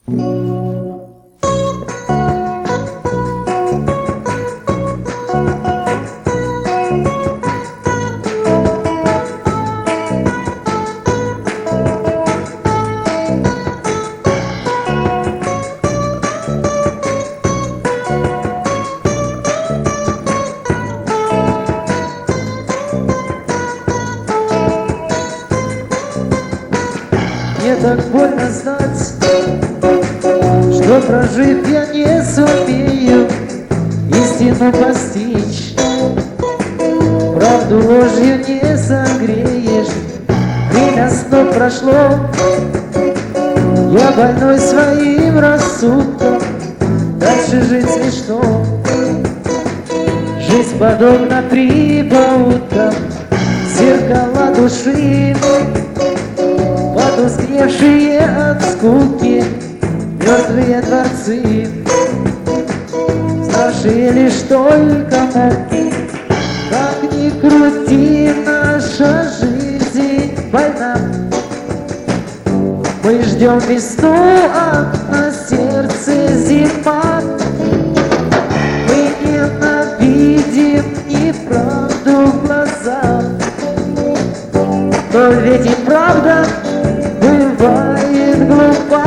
Мне так больно знать, что прожив я не сумею истину постичь. Правду ложью не согреешь, время снов прошло. Я больной своим рассудком, дальше жить смешно. Жизнь подобна прибауткам, зеркала души, потускневшие от скуки мертвые дворцы, знавшие лишь только муки. Как ни крути, наша жизнь больна. Мы ждем весну, а на сердце зима. Мы ненавидим неправду в глазах, но ведь и правда бывает глупа.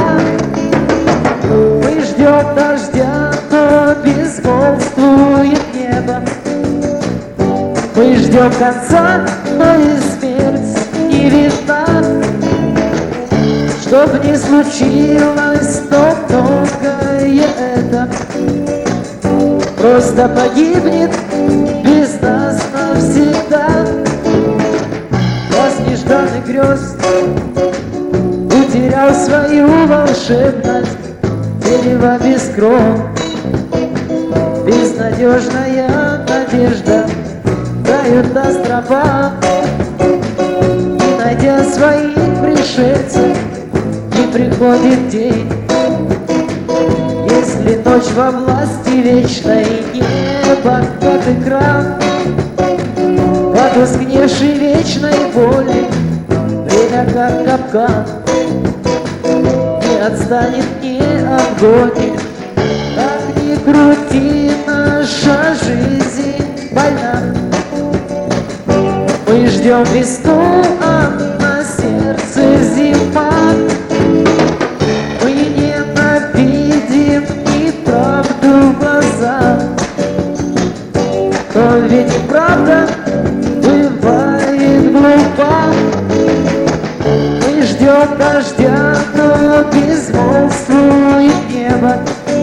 Мы ждем дождя, но безмолвствует небо. Мы ждем конца, но и смерть не видна. Чтоб не случилось, но многое это просто погибнет без нас навсегда. Глаз нежданных грез утерял свою волшебность, дерево без крон, безнадежная надежда дает острова. Не найдя своих пришельцев, не приходит день. Если ночь во власти вечной, небо как экран, потускневшей вечной боли, время как капкан. Не отстанет, не обгонит, как ни крути, наша жизнь больна. Мы ждем весну, а на сердце зима. Мы ненавидим неправду в глазах, но ведь и правда бывает глупа. Мы ждем дождя, но безмолвствует небо.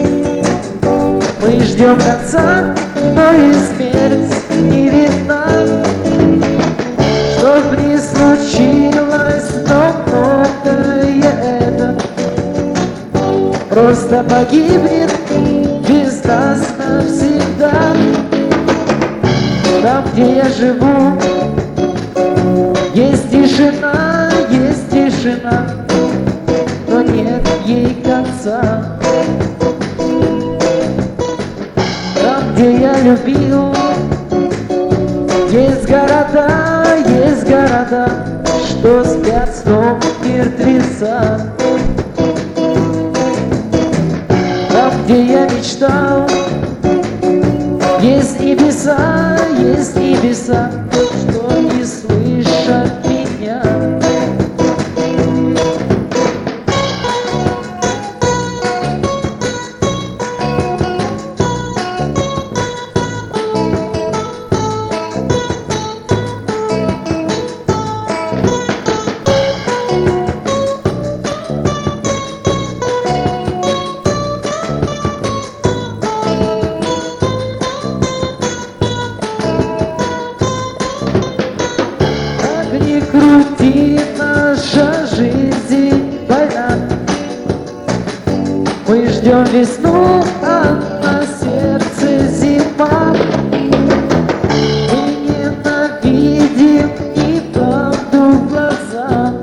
Мы ждем конца, но и смерть не видна. Чтоб не случилось, но многое это просто погибнет без нас навсегда. Там, где я живу, есть тишина, но нет ей конца. Там, где я любил, есть города, что спят сном мертвеца. Там, где я мечтал, есть небеса, что не слышат меня. Крути, наша жизнь больна. Мы ждем весну, а на сердце зима. Мы ненавидим неправду в глаза,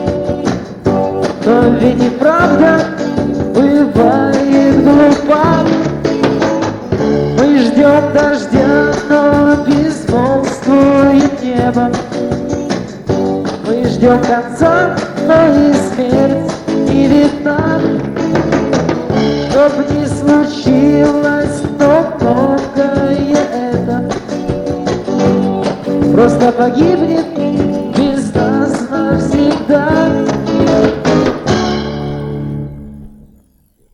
но ведь и правда бывает глупа. Мы ждем дождя, но безмолвствует небо. Мы ждем конца, но и смерть не видна. просто погибнет без нас навсегда.